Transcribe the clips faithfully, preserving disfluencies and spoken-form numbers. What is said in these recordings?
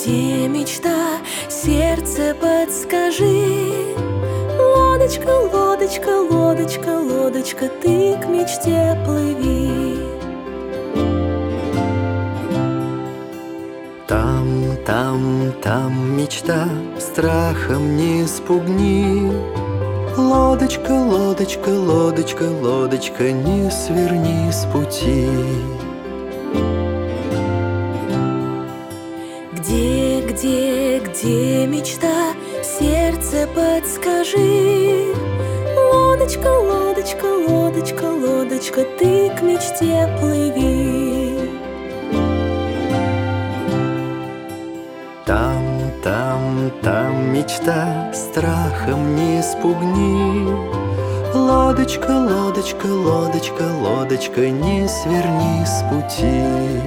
Где мечта, сердце, подскажи. Лодочка, лодочка, лодочка, лодочка, ты к мечте плыви. Там, там, там мечта, страхом не спугни. Лодочка, лодочка, лодочка, лодочка, не сверни с пути. Где, где, где мечта, сердце, подскажи. Лодочка, лодочка, лодочка, лодочка, ты к мечте плыви. Там, там, там мечта, страхом не спугни. Лодочка, лодочка, лодочка, лодочка, не сверни с пути.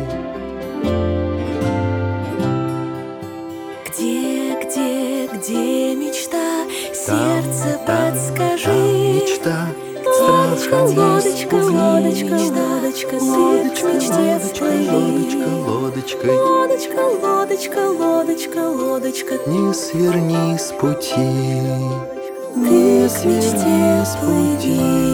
Где, где, где мечта, Там, сердце, там, подскажи. там мечта, Лодочка, страхом не лодочка, спугни. лодочка, лодочка, ты к мечте Лодочка, сплыви. лодочка, лодочка, Лодочка, лодочка, лодочка, лодочка, не сверни с пути. ты к мечте сплыви.